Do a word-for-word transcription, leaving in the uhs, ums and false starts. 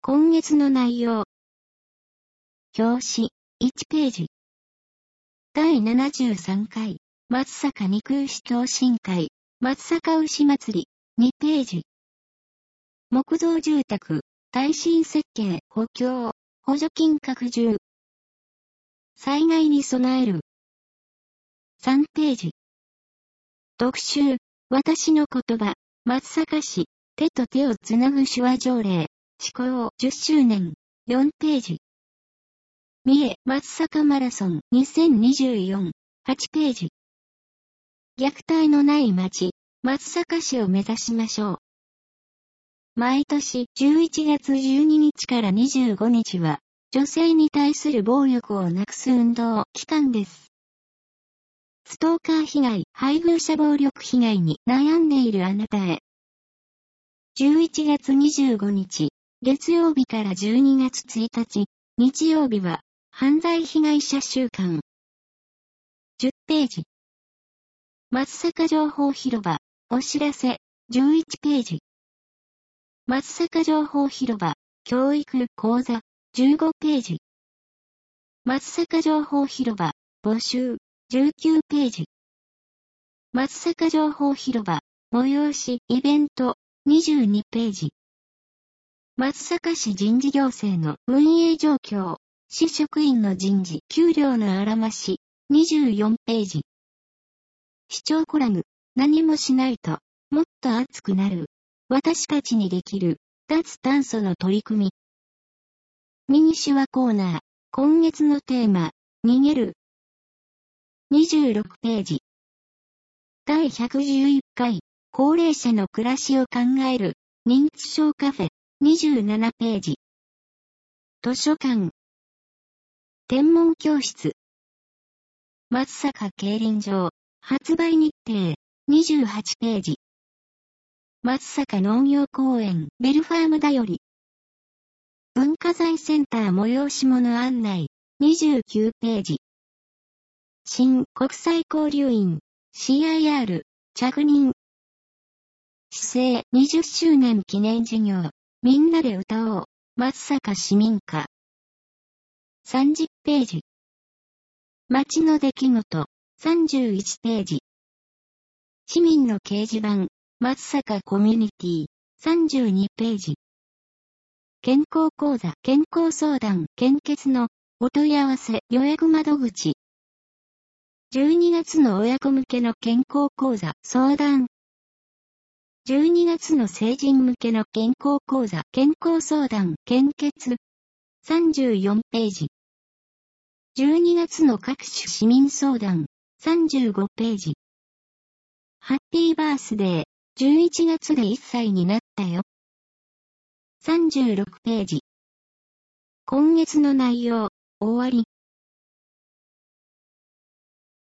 今月の内容。表紙、いちページ。だいななじゅうさんかい、松阪肉牛共進会、松阪牛祭り、にページ。木造住宅、耐震設計、補強、補助金拡充。災害に備える。さんページ。特集、私の言葉、松阪市、手と手をつなぐ手話条例、施行じゅっしゅうねん、よんページ。三重松阪マラソンにせんにじゅうよん、はちページ。虐待のない町、松阪市を目指しましょう。毎年じゅういちがつじゅうににちからにじゅうごにちは、女性に対する暴力をなくす運動期間です。ストーカー被害、配偶者暴力被害に悩んでいるあなたへ。じゅういちがつにじゅうごにち、月曜日からじゅうにがつついたち、日曜日は、犯罪被害者週間。じゅっページ。松阪情報広場、お知らせ、じゅういちページ。松阪情報広場、教育講座、じゅうごページ。松阪情報広場、募集、じゅうきゅうページ。松阪情報広場、催し、イベント、にじゅうにページ。松阪市人事行政の運営状況、市職員の人事、給料のあらまし、にじゅうよんページ。市長コラム、何もしないと、もっと熱くなる。私たちにできる、脱炭素の取り組み。ミニ手話コーナー、今月のテーマ、逃げる。にじゅうろくページ。だいひゃくじゅういっかい、高齢者の暮らしを考える、認知症カフェ、にじゅうななページ。図書館。天文教室。松阪競輪場、発売日程、にじゅうはちページ。松阪農業公園、ベルファームだより。文化財センター催し物案内、にじゅうきゅうページ。新国際交流員、シーアイアール、着任。市政にじゅっしゅうねん記念事業、みんなで歌おう、松阪市民歌。さんじゅっページ。街の出来事、さんじゅういちページ。市民の掲示板、松阪コミュニティ、さんじゅうにページ。健康講座、健康相談、献血のお問い合わせ予約窓口。じゅうにがつの親子向けの健康講座、相談。じゅうにがつの成人向けの健康講座、健康相談、献血。さんじゅうよんページ。じゅうにがつの各種市民相談、さんじゅうごページ。ハッピーバースデー、じゅういちがつでいっさいになったよ。さんじゅうろくページ。今月の内容、終わり。